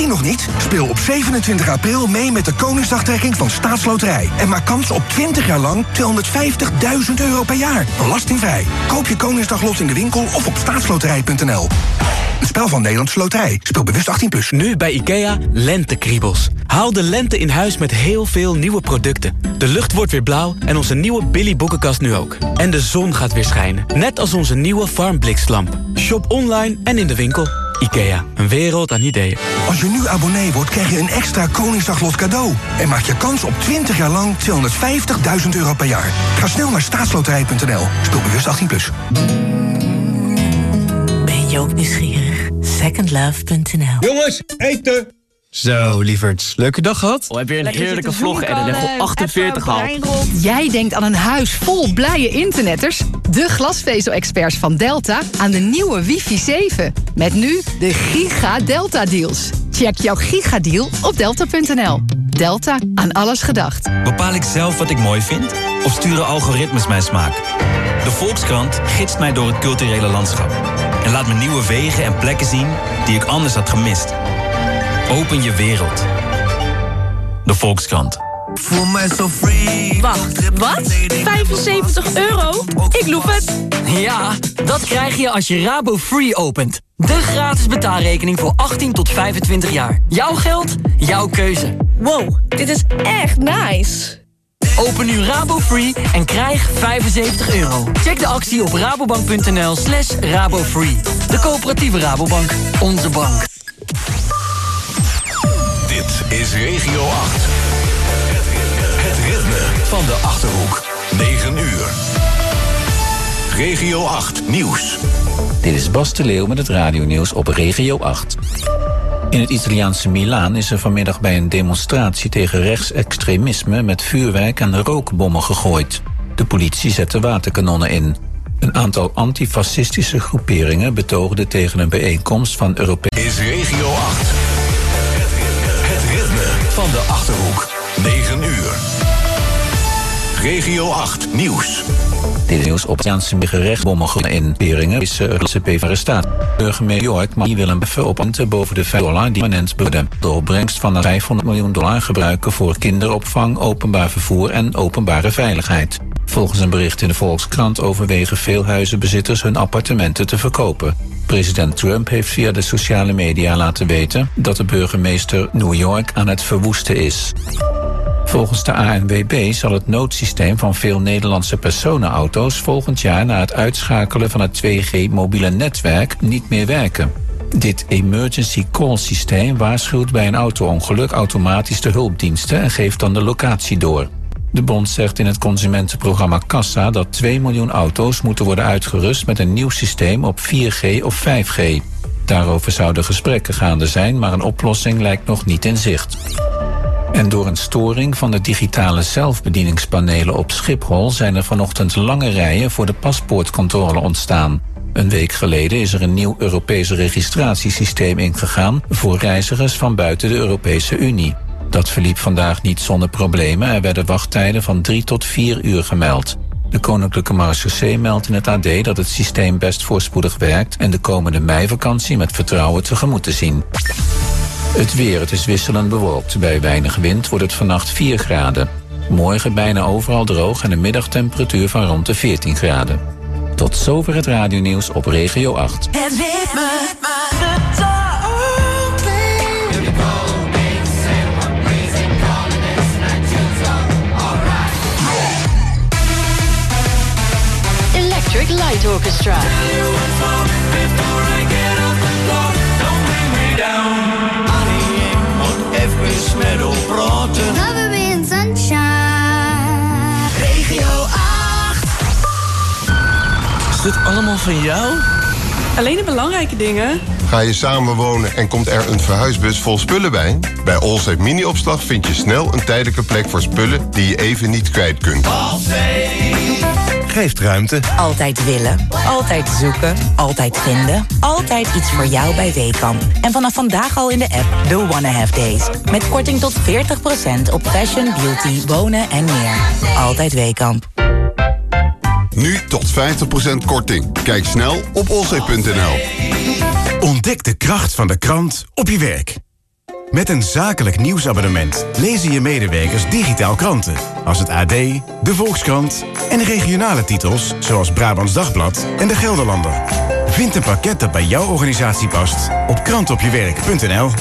die nog niet? Speel op 27 april mee met de Koningsdagtrekking van Staatsloterij. En maak kans op 20 jaar lang 250.000 euro per jaar. Belastingvrij. Koop je Koningsdaglot in de winkel of op staatsloterij.nl. Een spel van Nederlandse Loterij. Speel bewust 18+. Nu bij IKEA lentekriebels. Haal de lente in huis met heel veel nieuwe producten. De lucht wordt weer blauw en onze nieuwe Billy boekenkast nu ook. En de zon gaat weer schijnen. Net als onze nieuwe Farmbliklamp. Shop online en in de winkel. IKEA, een wereld aan ideeën. Als je nu abonnee wordt, krijg je een extra Koningsdaglot cadeau. En maak je kans op 20 jaar lang 250.000 euro per jaar. Ga snel naar staatsloterij.nl. Speel bewust 18+. Ben je ook nieuwsgierig? Secondlove.nl. Jongens, eten! Zo, lieverds. Leuke dag gehad? Heb je een heerlijke vlog en een level 48 gehaald? Jij denkt aan een huis vol blije internetters? De glasvezel-experts van Delta aan de nieuwe wifi 7. Met nu de Giga Delta deals. Check jouw gigadeal op delta.nl. Delta, aan alles gedacht. Bepaal ik zelf wat ik mooi vind? Of sturen algoritmes mijn smaak? De Volkskrant gidst mij door het culturele landschap. En laat me nieuwe wegen en plekken zien die ik anders had gemist. Open je wereld. De Volkskrant. Voel mij zo free. Wacht, wat? 75 euro? Ik loef het. Ja, dat krijg je als je Rabo Free opent. De gratis betaalrekening voor 18 tot 25 jaar. Jouw geld, jouw keuze. Wow, dit is echt nice. Open nu Rabo Free en krijg 75 euro. Check de actie op rabobank.nl/rabofree. De coöperatieve Rabobank. Onze bank. Dit is Regio 8. Het ritme van de Achterhoek. 9 uur. Regio 8 Nieuws. Dit is Bas de Leeuw met het radionieuws op Regio 8. In het Italiaanse Milaan is er vanmiddag bij een demonstratie tegen rechtsextremisme met vuurwerk en rookbommen gegooid. De politie zette waterkanonnen in. Een aantal antifascistische groeperingen betoogden tegen een bijeenkomst van Europese... Is Regio 8. Het ritme van de Achterhoek. 9 uur. Regio 8 Nieuws. Dit is nieuws op het Jaanse gerechtsbommen in Beringen is de arrestaat. Burgemeester York mag Willem Beffen op $5 boven de $5 die permanent behouden. De opbrengst van $500 miljoen gebruiken voor kinderopvang, openbaar vervoer en openbare veiligheid. Volgens een bericht in de Volkskrant overwegen veel huizenbezitters hun appartementen te verkopen. President Trump heeft via de sociale media laten weten dat de burgemeester New York aan het verwoesten is. Volgens de ANWB zal het noodsysteem van veel Nederlandse personenauto's volgend jaar na het uitschakelen van het 2G mobiele netwerk niet meer werken. Dit emergency call systeem waarschuwt bij een auto-ongeluk automatisch de hulpdiensten en geeft dan de locatie door. De bond zegt in het consumentenprogramma Kassa dat 2 miljoen auto's moeten worden uitgerust met een nieuw systeem op 4G of 5G. Daarover zouden gesprekken gaande zijn, maar een oplossing lijkt nog niet in zicht. En door een storing van de digitale zelfbedieningspanelen op Schiphol zijn er vanochtend lange rijen voor de paspoortcontrole ontstaan. Een week geleden is er een nieuw Europees registratiesysteem ingegaan voor reizigers van buiten de Europese Unie. Dat verliep vandaag niet zonder problemen. Er werden wachttijden van 3 tot 4 uur gemeld. De Koninklijke Marechaussee meldt in het AD dat het systeem best voorspoedig werkt en de komende meivakantie met vertrouwen tegemoet te zien. Het weer, het is wisselend bewolkt. Bij weinig wind wordt het vannacht 4 graden. Morgen bijna overal droog en een middagtemperatuur van rond de 14 graden. Tot zover het radionieuws op Regio 8. Het ritme. Electric Light Orchestra. Cover me in sunshine. Regio 8. Is dit allemaal van jou? Alleen de belangrijke dingen. Ga je samenwonen en komt er een verhuisbus vol spullen bij? Bij Allsafe Mini-opslag vind je snel een tijdelijke plek voor spullen die je even niet kwijt kunt. Geeft ruimte. Altijd willen, altijd zoeken, altijd vinden. Altijd iets voor jou bij Weekamp. En vanaf vandaag al in de app The Wanna Have Days. Met korting tot 40% op fashion, beauty, wonen en meer. Altijd Weekamp. Nu tot 50% korting. Kijk snel op allsafe.nl. Ontdek de kracht van de krant op je werk. Met een zakelijk nieuwsabonnement lezen je medewerkers digitaal kranten. Als het AD, de Volkskrant en de regionale titels zoals Brabants Dagblad en de Gelderlander. Vind een pakket dat bij jouw organisatie past op krantopjewerk.nl.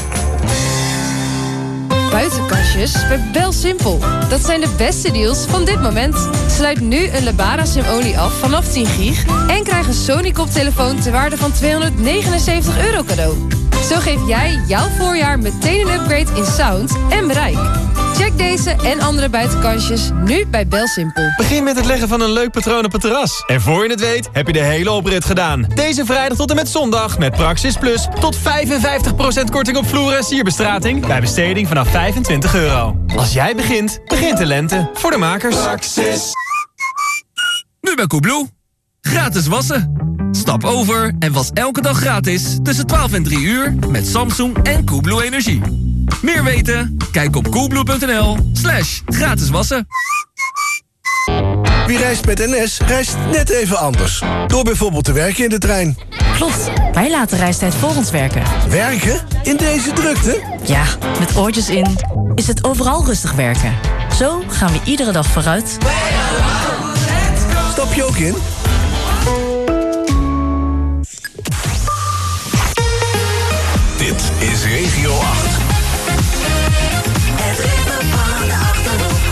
Buitenkastjes bij BelSimpel. Dat zijn de beste deals van dit moment. Sluit nu een Lebara Sim-Only af vanaf 10 gig... en krijg een Sony-koptelefoon ter waarde van €279 cadeau. Zo geef jij jouw voorjaar meteen een upgrade in sound en bereik. Check deze en andere buitenkastjes nu bij BelSimpel. Begin met het leggen van een leuk patroon op het terras. En voor je het weet heb je de hele oprit gedaan. Deze vrijdag tot en met zondag met Praxis Plus tot 55% korting op vloer en sierbestrating bij besteding vanaf €25. Als jij begint, begint de lente. Voor de makers. Praxis. Nu bij Coolblue. Gratis wassen. Stap over en was elke dag gratis tussen 12 en 3 uur met Samsung en Coolblue Energie. Meer weten? Kijk op coolblue.nl/gratis wassen. Wie reist met NS, reist net even anders. Door bijvoorbeeld te werken in de trein. Klopt, wij laten reistijd voor ons werken. Werken? In deze drukte? Ja, met oortjes in is het overal rustig werken. Zo gaan we iedere dag vooruit. Stap je ook in? Dit is Regio 8. Het ritme van de Achterhoek.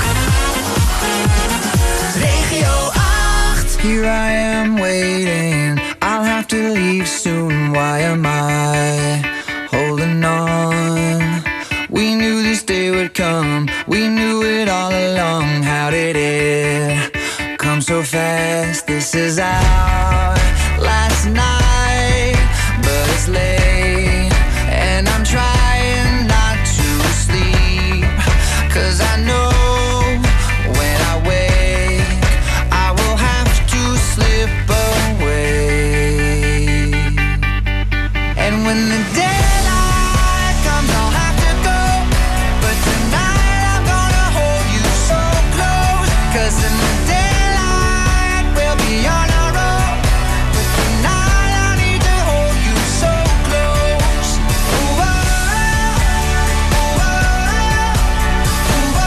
Regio 8. Here I am waiting. I'll have to leave soon. Why am I holding on? We knew this day would come. We knew it all along. How did it come so fast? This is our last night, but it's late. And I'm trying not to sleep, 'cause I know when I wake I will have to slip away. And when the daylight comes I'll have to go, but tonight I'm gonna hold you so close, 'cause in the daylight we'll be on our own, but tonight I need to hold you so close. Ooh, oh, ooh, oh, ooh,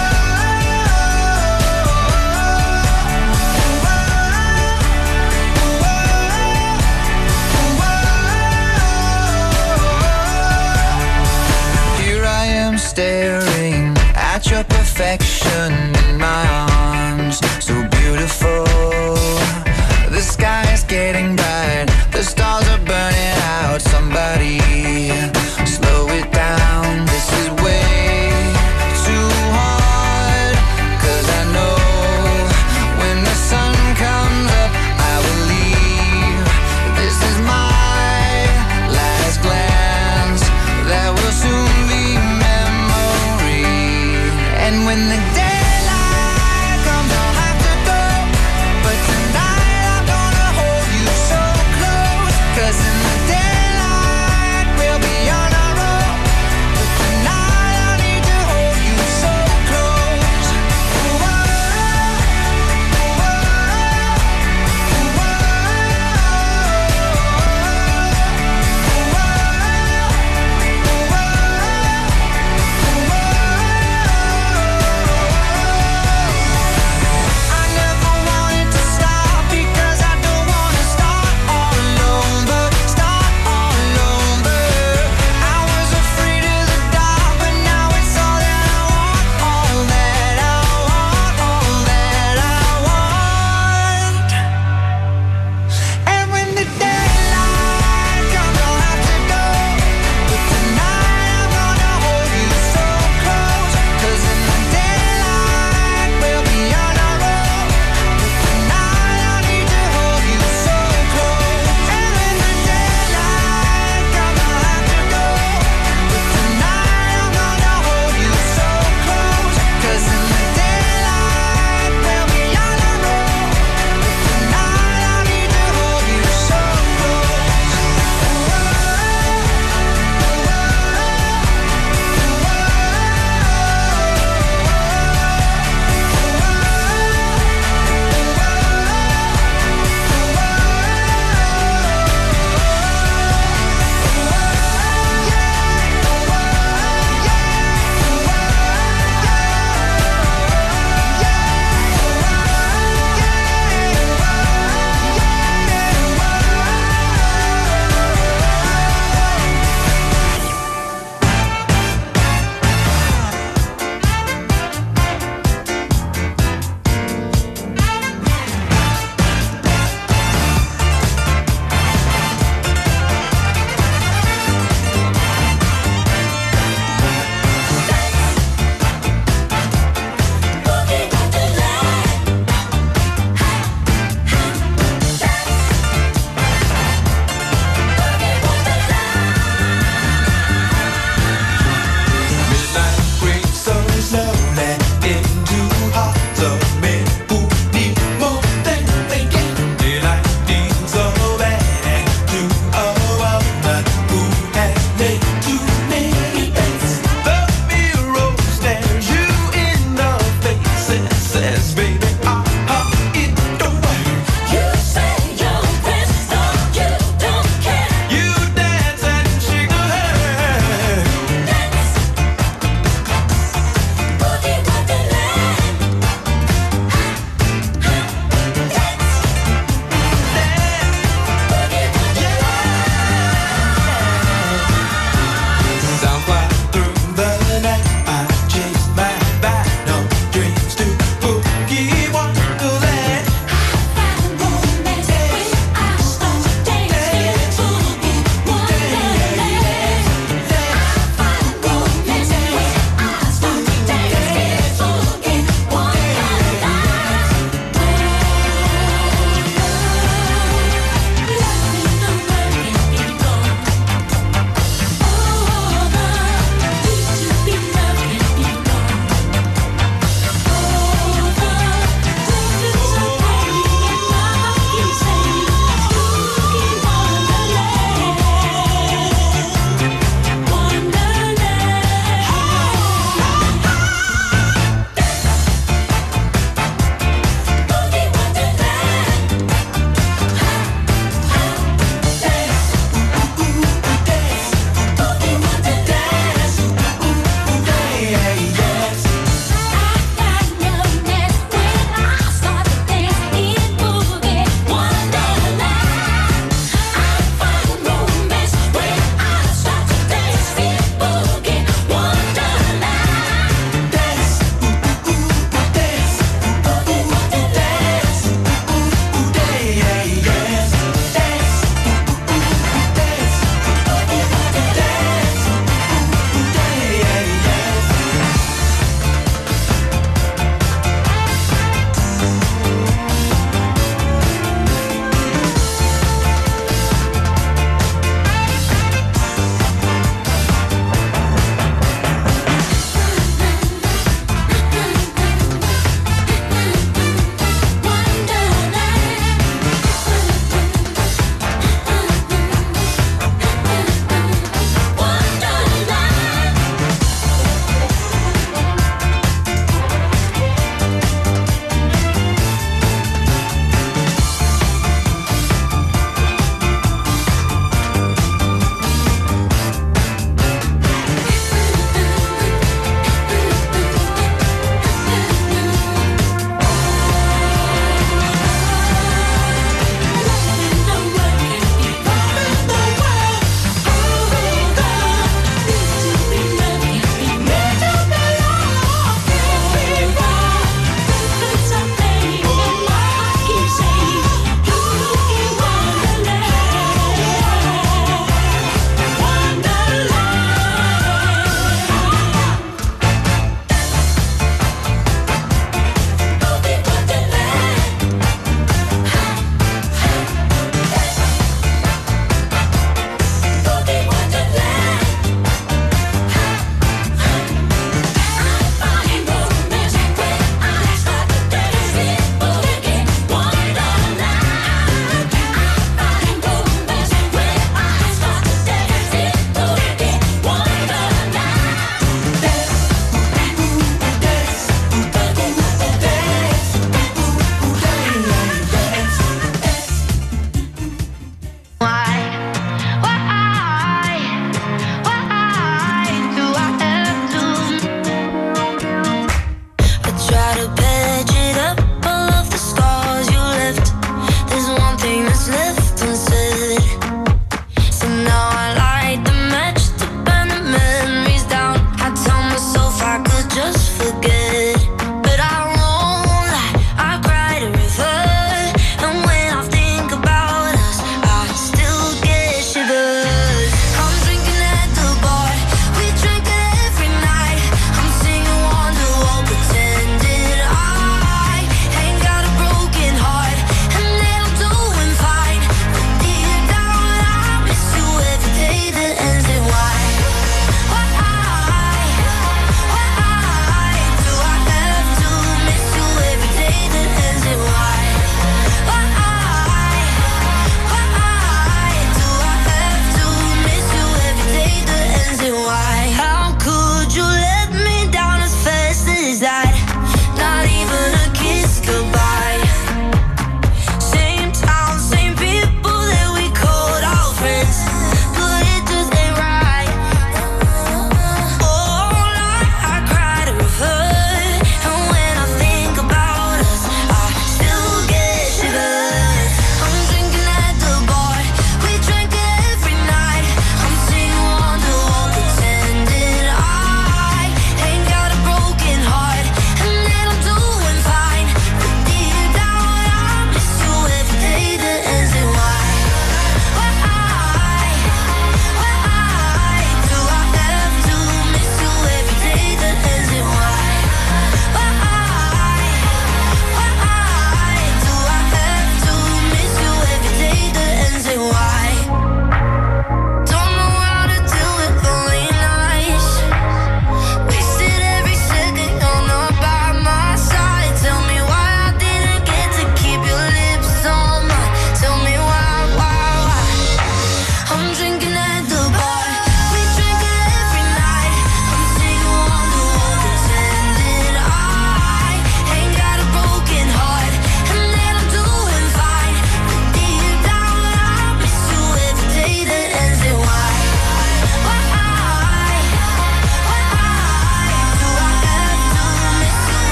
oh. Here I am staring at your perfection in my arms, so beautiful. The sky is getting bright, the stars are burning out. Somebody slow it down, this is way too hard. 'Cause I know when the sun comes up I will leave. This is my last glance, that will soon be memory. And when the daylight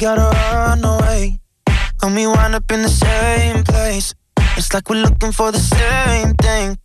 gotta run away. And we wind up in the same place. It's like we're looking for the same thing,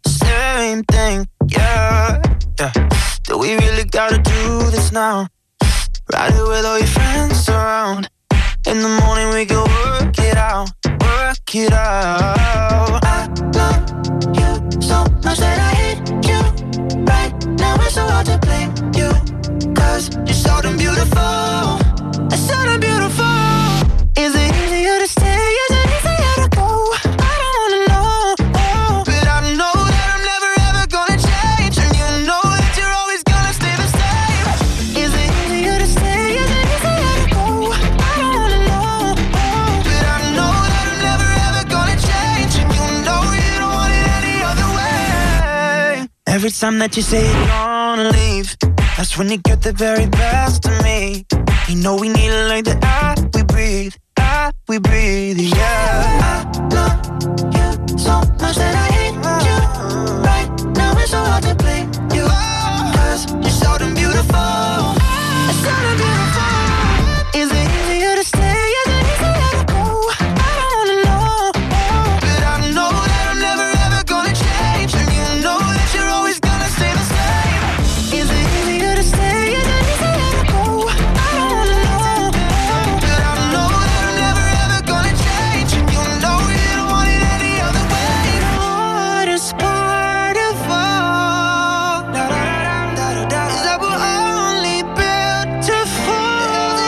yeah, yeah. Do we really gotta do this now? Ride it with all your friends around. In the morning we can work it out, work it out. I love you so much that I hate you. Right now it's so hard to blame you, 'cause you're so damn beautiful, so damn beautiful. Is it easier to stay, is it easier to go? I don't wanna know, oh, but I know that I'm never ever gonna change, and you know that you're always gonna stay the same. Is it easier to stay, is it easier to go? I don't wanna know, oh, but I know that I'm never ever gonna change, and you know you don't want it any other way. Every time that you say you're gonna leave, that's when you get the very best of me. You know we need it like the air we breathe, yeah. I love you so much that I hate you. Right now it's so hard to blame you, 'cause you're so damn beautiful, so damn beautiful. Is it easier to stay, is it easier to go? I don't wanna know, oh, but I know that I'm never ever gonna change, and you know that you're always gonna stay the same. Is it easier to stay, is it easier to go? I don't wanna know, but I know that I'm never ever gonna change, and you know you don't want it any other way. The hardest part of all is that we're only built to fall.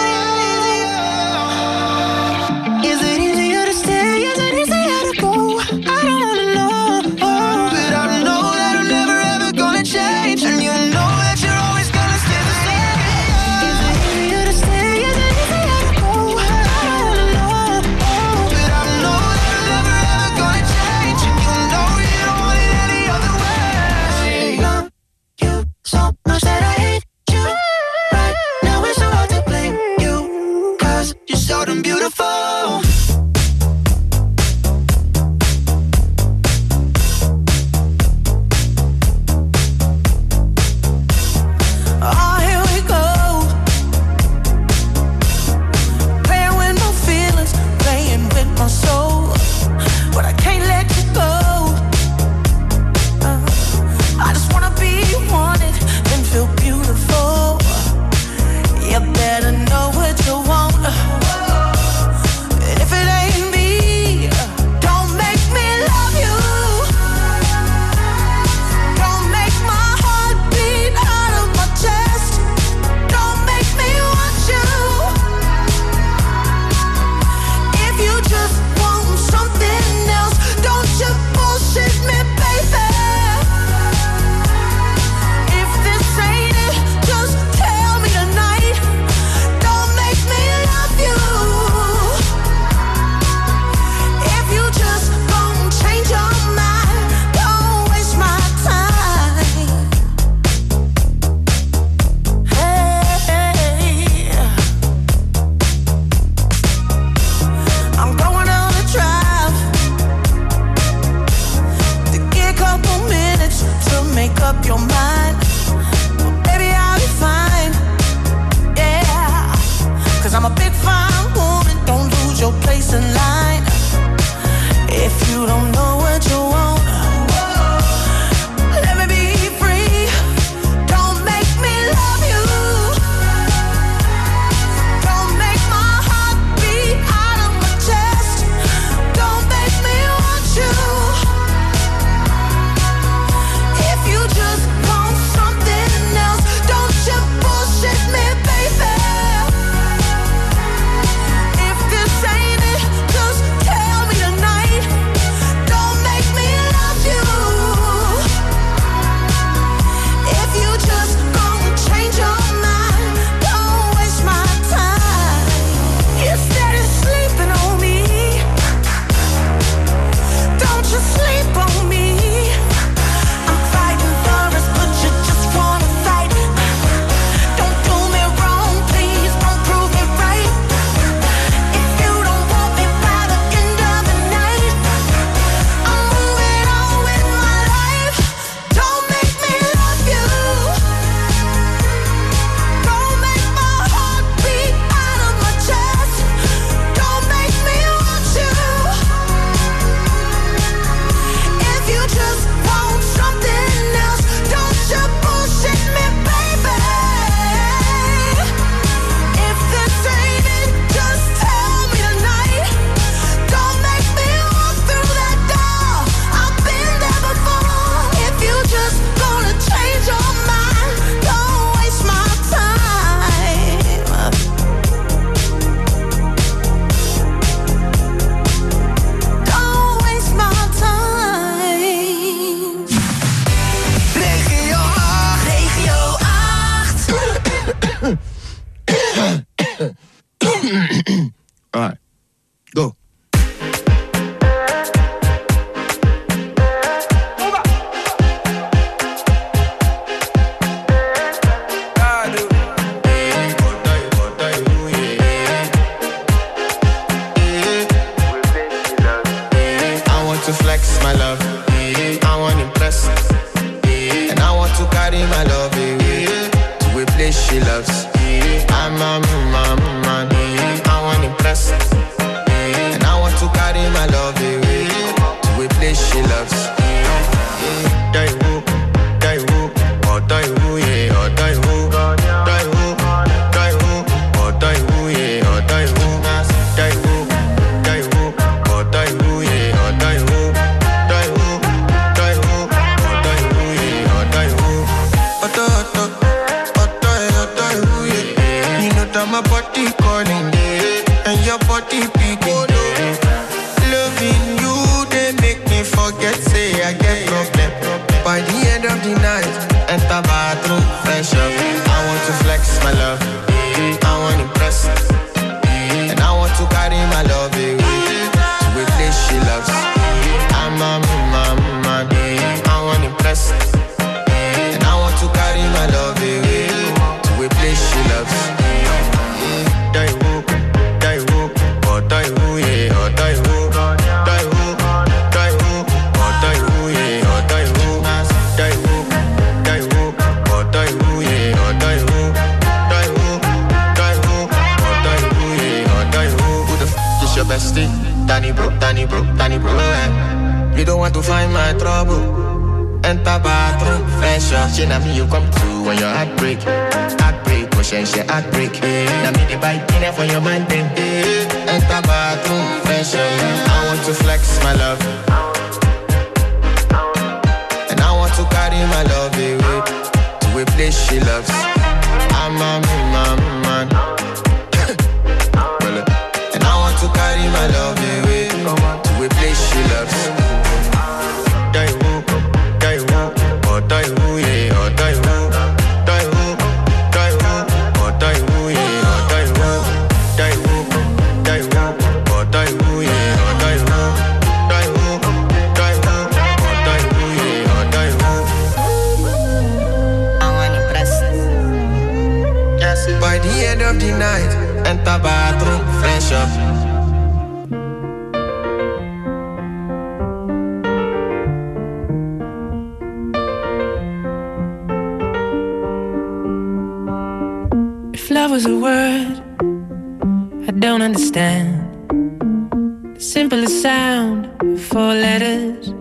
Is it easier to stay, is it easier to go? I don't wanna know, oh, but I know that I'm never ever gonna change, and you know that you're always gonna stay the same. Is it easier to stay, is it easier to go? I don't wanna know, oh, but I know that I'm never ever gonna change, and you know you don't want it any other way. Love you so much that I hate you. Right now it's so hard to blame you, 'cause you're so damn beautiful. Oh, here we go. Playing with my feelings, playing with my soul, but I can't let you go. I just wanna be wanted and feel beautiful. You better know what you want. And if it ain't me, don't make me love you. Don't make my heart beat out of my chest. Don't make me want you. If you just want something else, don't you bullshit me, baby. If this ain't it, just tell me tonight. Don't make me love you. If you just gon' change your mind, don't waste my time. Hey, I'm going on a drive to get a couple minutes to make up your mind. Well, baby, I'll be fine, yeah, 'cause I'm a big fine woman, don't lose your place in line. If you don't know what you want, let me be free. Don't make me love you. Don't make my heart beat out of my chest. Don't make me want you. If you just want something else, don't you bullshit me, baby. If this ain't it, just tell me tonight. Don't make me love you. If you just gon' change your mind, don't waste my time. You're steady sleeping on me. Don't you sleep on me. I'm fighting for us, but you just wanna fight. Don't do me wrong, please don't prove it right. If you don't want me by the end of the night, I'm moving on with my life. Don't make me love you. Don't make my heart beat out of my chest. flex my love. I want to impress. And I want to carry my love to a place she loves. I'm a man. I want to impress. And I want to carry my love to a place she loves. Die woo, oh die woo, yeah, oh die woo, die woo, oh die woo, yeah, oh die woo, die woo, oh die woo, yeah, oh die woo, die woo, oh die woo, yeah, oh die woo, oh die woo, yeah. You know that my body calling, and your body beating. Loving you, they make me forget, say I get problem. By the end of the night, enter bathroom, fresh up. I want to flex my love, I want to impress. And I want to carry my love to a place she loves. I'm a man, I want to impress. And I want to carry my love to a place she loves. Die woo, oh die woo, yeah, oh die woo, die woo, oh die woo, yeah, oh die woo, die woo, oh die woo, yeah, oh die woo, die woo, oh die woo, yeah, oh die woo. Who the f is your bestie? Danny bro, You don't want to find my trouble. Enter bathroom, fresh up. She na me you come to when your heart break, motion she heartbreak. Na me the bite dinner for your man then. Enter bathroom, fresh up. I want to flex my love, and I want to carry my love away to a place she loves. I'm a man, and I want to carry my love away to a place she loves. Die woo, oh die woo, yeah, oh die woo, die woo, oh die woo, yeah, oh die woo, die woo, oh die woo, yeah, oh die woo, die woo, oh die woo, yeah, oh die woo. I want to impress. Yes. By the end of the night, enter bathroom, fresh up. Love was a word I don't understand. The simplest sound, 4 letters.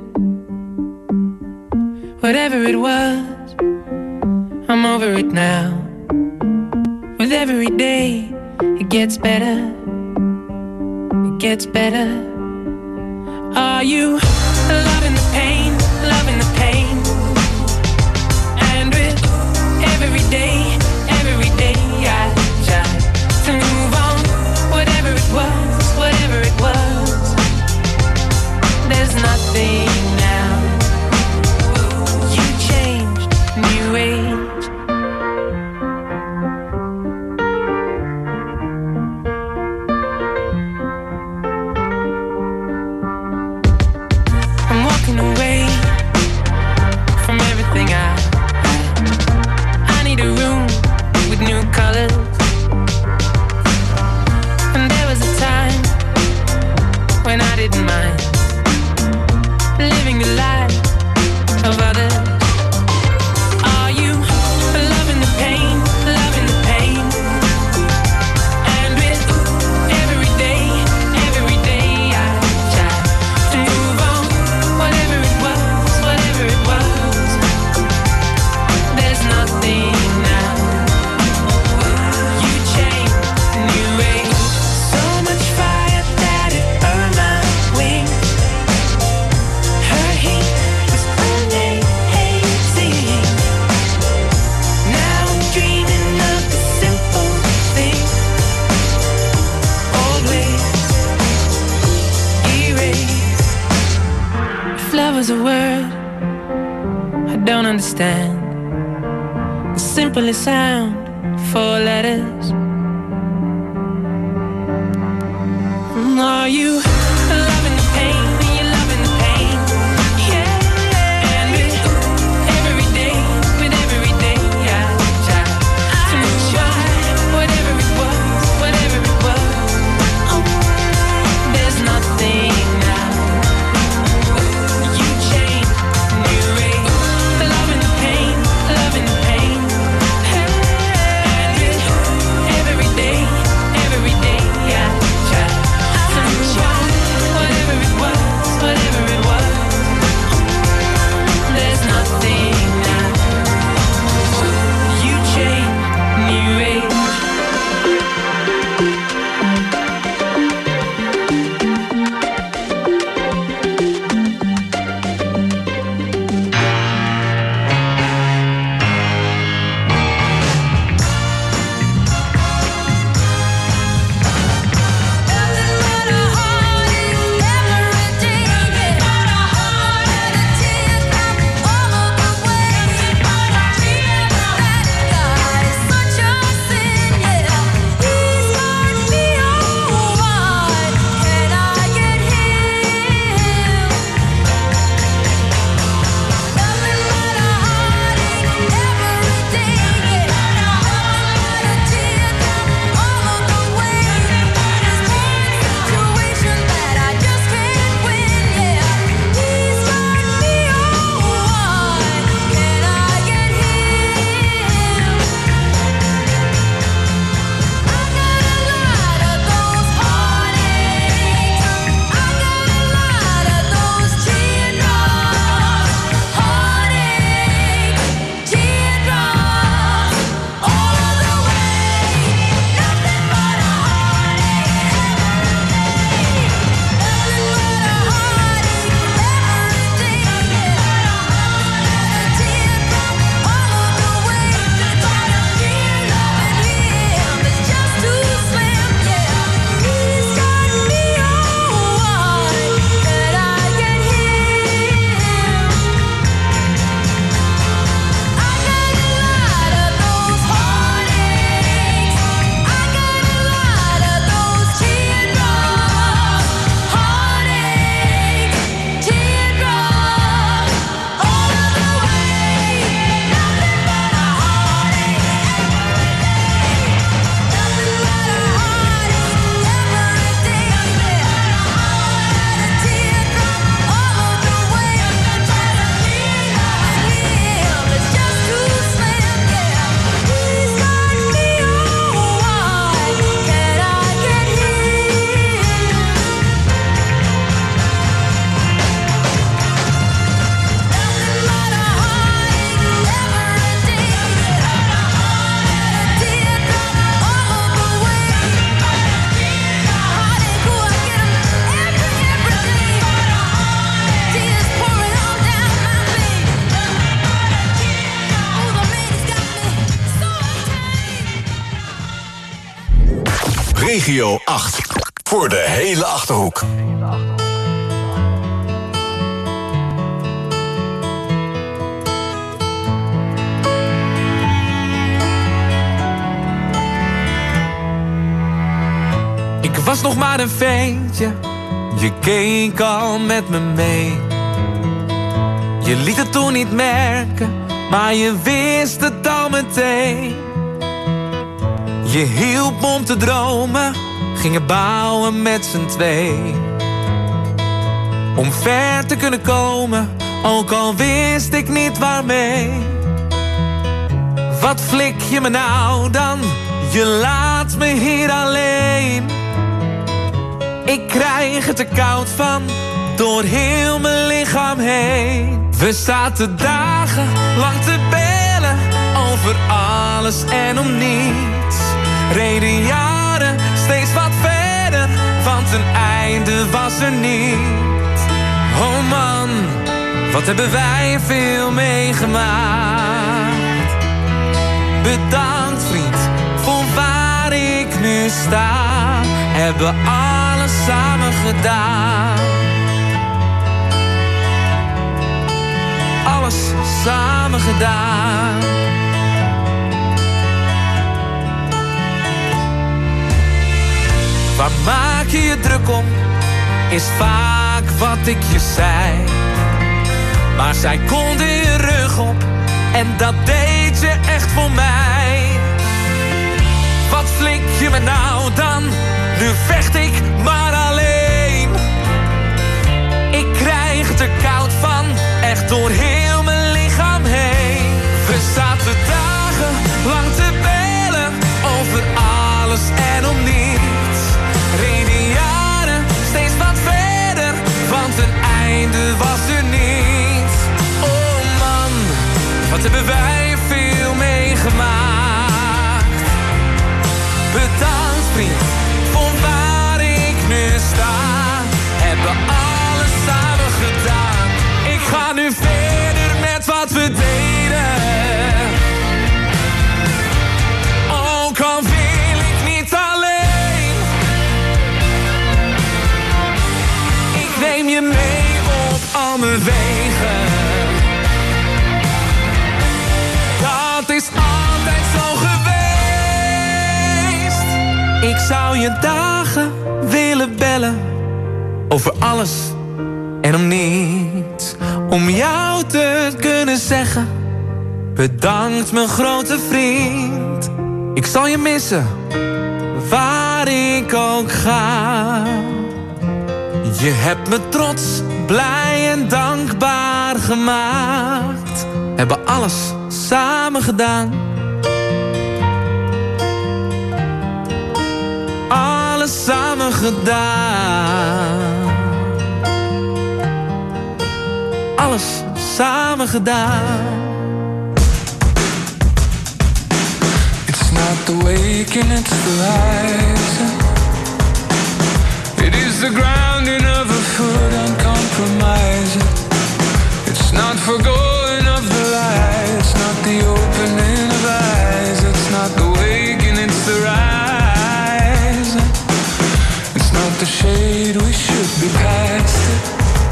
Whatever it was, I'm over it now. With every day, it gets better. It gets better. Are you loving the pain, loving the pain? And with every day I try to move on. Whatever it was, there's nothing now. You changed, new age. I'm walking away from everything I need a room with new colors. And there was a time when I didn't mind living the life of others. Are you loving the pain, loving the pain? And with every day I try to move on. Whatever it was, there's nothing now. You changed, new age. So much fire that it burned my wings. Her heat was amazing. Now I'm dreaming of the simple things. Old ways erased. If love was a word I don't understand, the simplest sound, 4 letters. Are you loving the pain? Are you loving the pain? Yeah. And with every day I try to move on. Whatever it was, there's nothing now. Regio 8. Voor de hele Achterhoek. Ik was nog maar een ventje, je keek al met me mee. Je liet het toen niet merken, maar je wist het al meteen. Je hielp me om te dromen, gingen bouwen met z'n twee. Om ver te kunnen komen, ook al wist ik niet waarmee. Wat flik je me nou dan, je laat me hier alleen. Ik krijg het er koud van, door heel mijn lichaam heen. We zaten dagenlang te bellen, over alles en om niets. Reden jaren steeds wat verder, want een einde was er niet. Oh man, wat hebben wij veel meegemaakt. Bedankt vriend, voor waar ik nu sta. Hebben alles samen gedaan. Alles samen gedaan. Waar maak je je druk om, is vaak wat ik je zei. Maar zij konden je rug op, en dat deed je echt voor mij. Wat flik je me nou dan, nu vecht ik maar alleen. Ik krijg het er koud van, echt door heel mijn lichaam heen. We zaten dagenlang te bellen, over alles en om niets. Reden jaren steeds wat verder, want een einde was er niet. Oh man, wat hebben wij veel meegemaakt. Bedankt vriend, voor waar ik nu sta. Hebben alles samen gedaan. Ik ga nu verder met wat we deden. Ook al wil ik niet alleen. Ik neem je mee op al mijn wegen. Dat is altijd zo geweest. Ik zou je dagen willen bellen, over alles en om niets. Om jou te kunnen zeggen, bedankt mijn grote vriend. Ik zal je missen, waar ik ook ga. Je hebt me trots, blij en dankbaar gemaakt. Hebben alles samen gedaan. Alles samen gedaan. Alles samen gedaan. It's not the waking, it's the rising. It is the grounding of a foot uncompromising. It's not forgoing of the light. It's not the opening of eyes. It's not the waking, it's the rising. It's not the shade, we should be past it.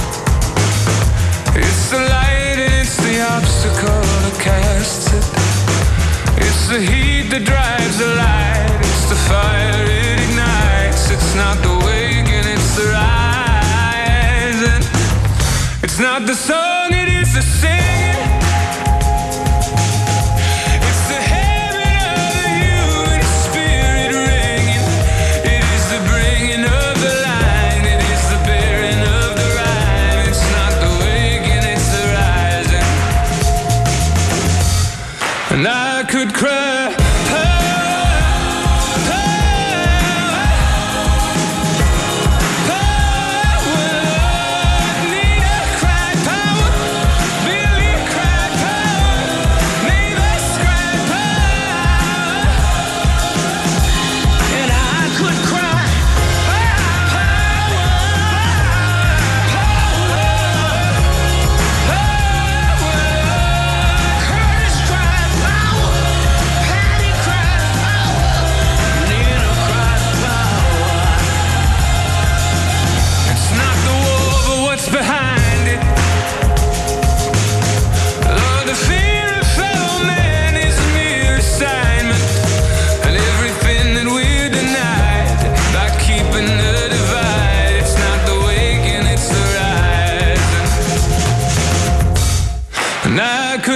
It's the light and it's the obstacle that casts it. It's the heat that drives the light. It's the fire, it ignites. It's not the waking, it's the rising. It's not the song, it is the singing. It's the heaven of the human spirit ringing. It is the bringing of the line. It is the bearing of the rhyme. It's not the waking, it's the rising. And I could cry. Believe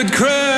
could cry.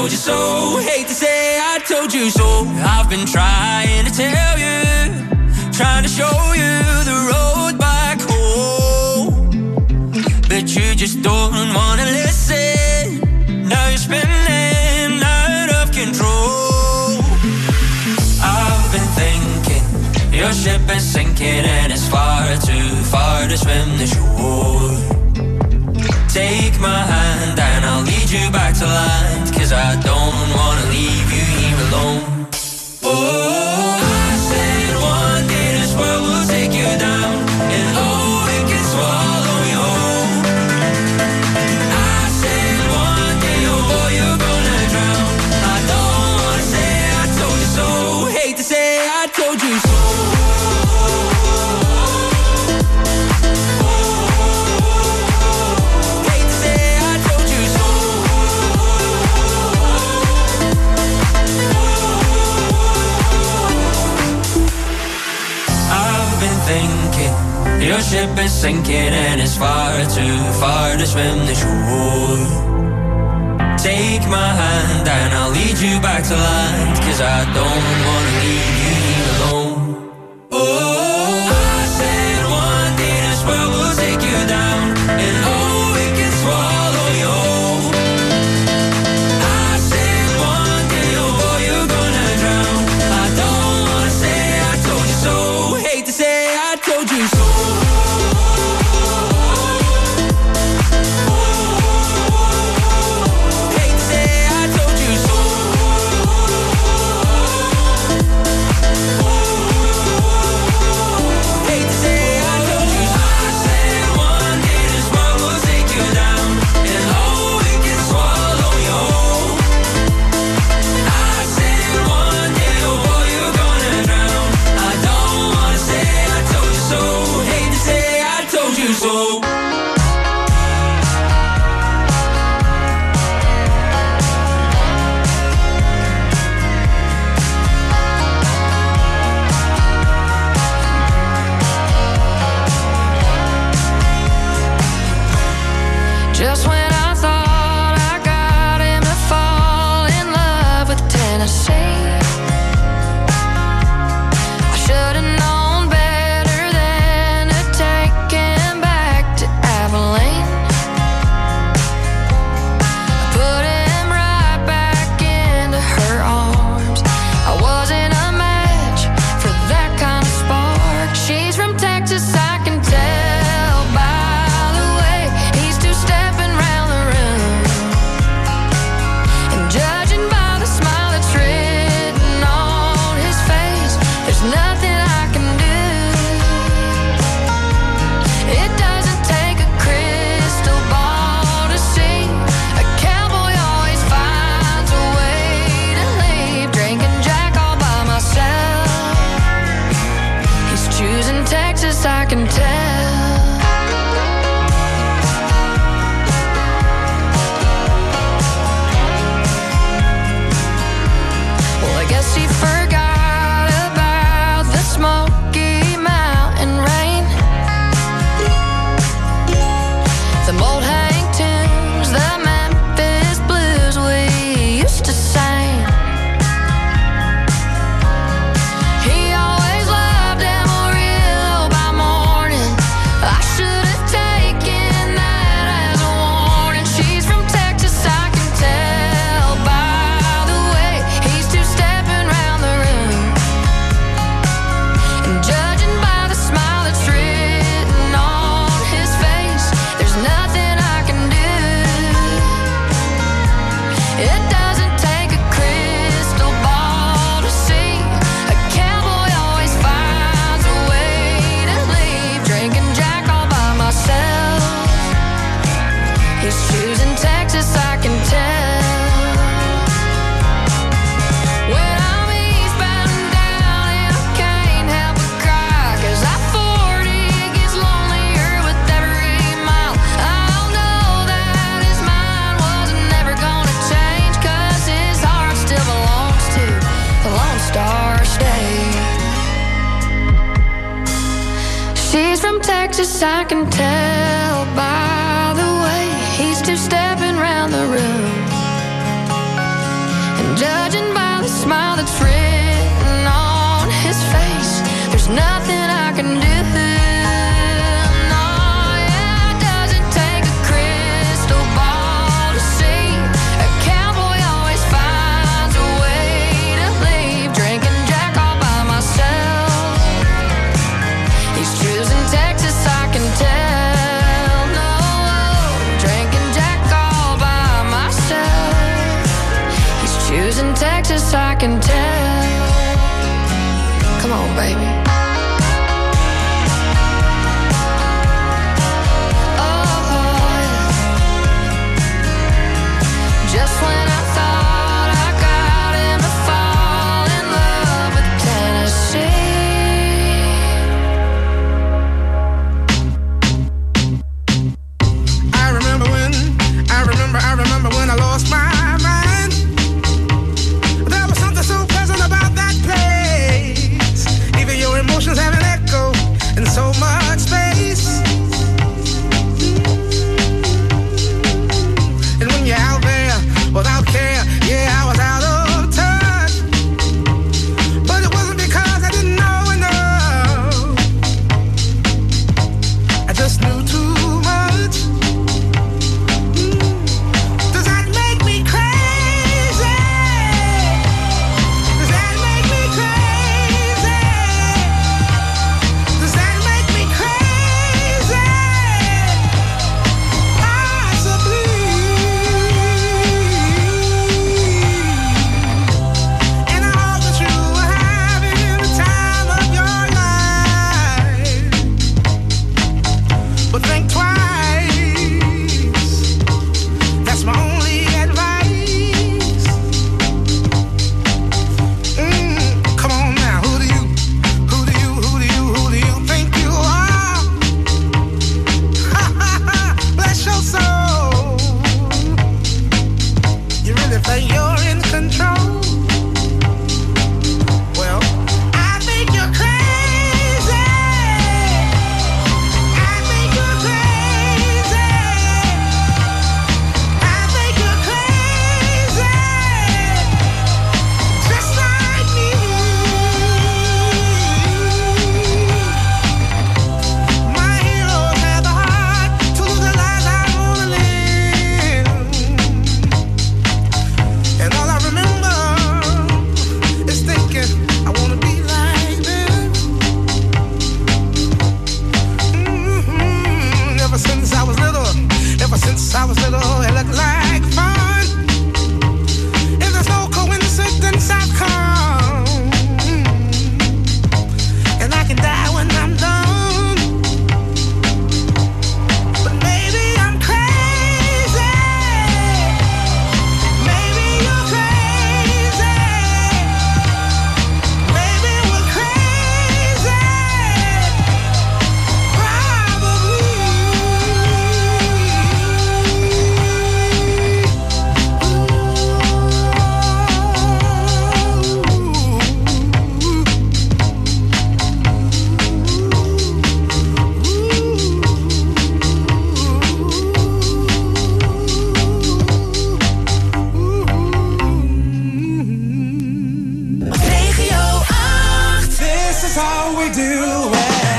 told you so. Hate to say I told you so. I've been trying to tell you, trying to show you the road back home, but you just don't wanna listen. Now you're spinning out of control. I've been thinking your ship is sinking and it's far too far to swim the shore. Take my hand and I'll lead you back to land, 'cause I don't wanna leave you here alone. Oh, I said one day this world will take you down, and oh, it can swallow you whole. I said one day, oh boy, you're gonna drown. I don't wanna say I told you so. Hate to say I told you so. Thinking your ship is sinking and it's far too far to swim the shore. Take my hand and I'll lead you back to land, 'cause I don't wanna leave you here alone. Oh, I said one day this world will take you down, and oh, it can swallow you whole. I said one day, oh boy, you're gonna drown. I don't wanna say I told you so. Hate to say I told you so. Hate to say I told you so. Hate to say I told you so. I said one day this world will take you down, and oh, it can swallow you whole. I said one day, oh boy, you're gonna drown. I don't wanna say I told you so. Hate to say I told you so. Just when I thought I got him to fall in love with Tennessee, I should've known better than to take him back to Abilene. I put him right back into her arms. I wasn't a match for that kind of spark. She's from Texas, I can tell by the way he's two-stepping round the room. And judging by the smile that's written on his face, there's nothing I can do. It doesn't take a crystal ball to see. A cowboy always finds a way to leave. Drinking Jack all by myself. He's choosing Texas, I can tell. Well, I guess he forgot about the Smoky Mountain rain, the old Hank tunes, the Memphis blues we used to sing. He always loved Amarillo by morning. I should have taken that as a warning. She's from Texas, I can tell by the way he's two-stepping round the room. And judging by the smile that's written on his face, there's nothing I can do. It doesn't take a crystal ball to see. A cowboy always finds a way to leave. Drinking Jack all by myself. He's choosing Texas, I can tell. When I'm eastbound and down and I can't help but cry, 'cause I-40 gets lonelier with every mile. I'll know that his mind wasn't never gonna change, 'cause his heart still belongs to the Lone Star State. She's from Texas, I can tell by the way he's two-stepping round the room. I can tell. Come on, baby. Just when I thought I got him to fall in love with Tennessee. I remember when I lost my mind. There was something so pleasant about that place. Even your emotions have an echo in so much space. And when you're out there without care, yeah, I was out of touch. But it wasn't because I didn't know enough. I just knew too much. Does that make me crazy? Does that make me crazy? Does that make me crazy? Possibly. And I hope that you are having the time of your life. But think twice. That's my only advice. Come on now, who do you think you are? Bless your soul. You really think you're in control? Well, I think you're crazy. I think you're crazy. I think you're crazy. Just like me. My heroes had the heart to lose the lives I wanna live. And all I remember is thinking I wanna be like them. Ever since I was little, it looked like fun. If there's no coincidence, I've come. And I can die when I'm done. But maybe I'm crazy. Maybe you're crazy. Maybe we're crazy. Regio 8. This is how we do it.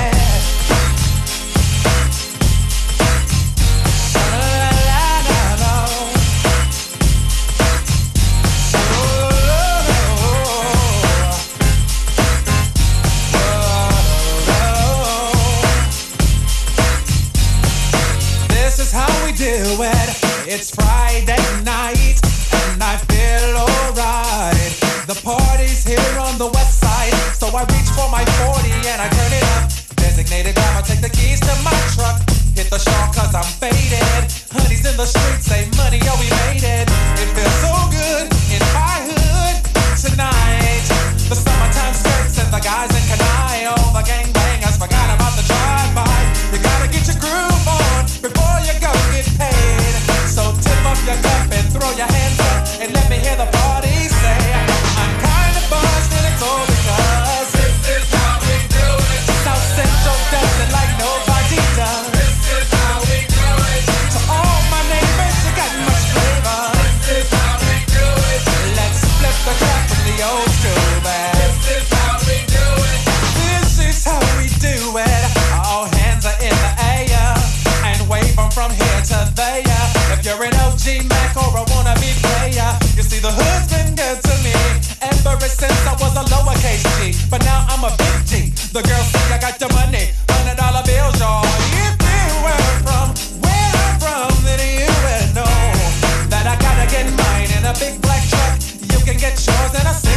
This is how we do it. It's Friday night and I feel alright. The party's here on the west side, so I reach for my 40 and I turn it up. Designated driver, take the keys to my truck. Hit the shore cause I'm faded. Honey's in the streets, say money, yo, we made it. It feels so good in my hood tonight. The summertime skirts and the guys in Kanai. All the gangbangers forgot about the drive-by. You gotta get your groove on before you go get paid. So tip up your cup and throw your hands up and let me hear the party say, I'm kinda buzzed and it's all because this is how we do it. South Central does it like nobody does. This is how we do it. To all my neighbors, you got much flavor. This is how we do it. Let's flip the crap from the old school back. This is how we do it. This is how we do it. All hands are in the air and wave 'em from here to there. If you're an OG Mac or a wannabe player, you see the hood's been good to me ever since I was a lowercase G. But now I'm a big G. The girls say I got the money, $100 bills, y'all. If you were from where I'm from, then you would know that I gotta get mine in a big black truck. You can get yours in a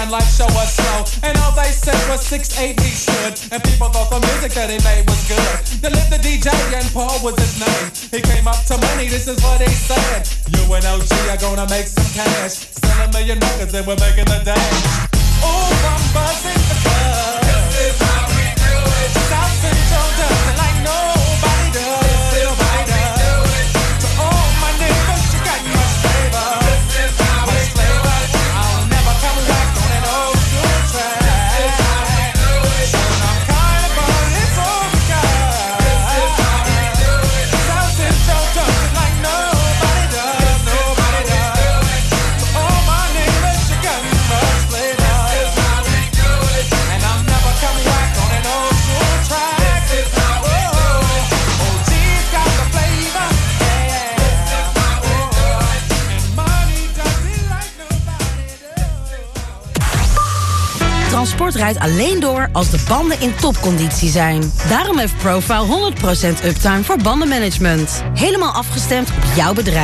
damn like show us slow. And all they said was 6'8" he stood. And people thought the music that he made was good. They lived the DJ and Paul was his name. He came up to money, this is what he said. You and OG are gonna make some cash. Sell a million records and we're making the dash. Ooh, I'm buzzing the club. This is how we do it. South Central does it like nobody does. Nobody does. To all my neighbors, you got much flavor. This is how we do it. I'll never come back on an old school track. This is how we do it. I'm kind of bummed it's over, guys. This is how we do it. South Central does it like nobody does. Nobody does. To all my neighbors, you got much flavor. This is how we do it. And I'm never coming back on an old school track. This is how we do it. OG's got the flavor. Yeah. This is how we do it. And money does it like nobody does. Transport rijdt alleen door als de banden in topconditie zijn. Daarom heeft Profile 100% uptime voor bandenmanagement. Helemaal afgestemd op jouw bedrijf.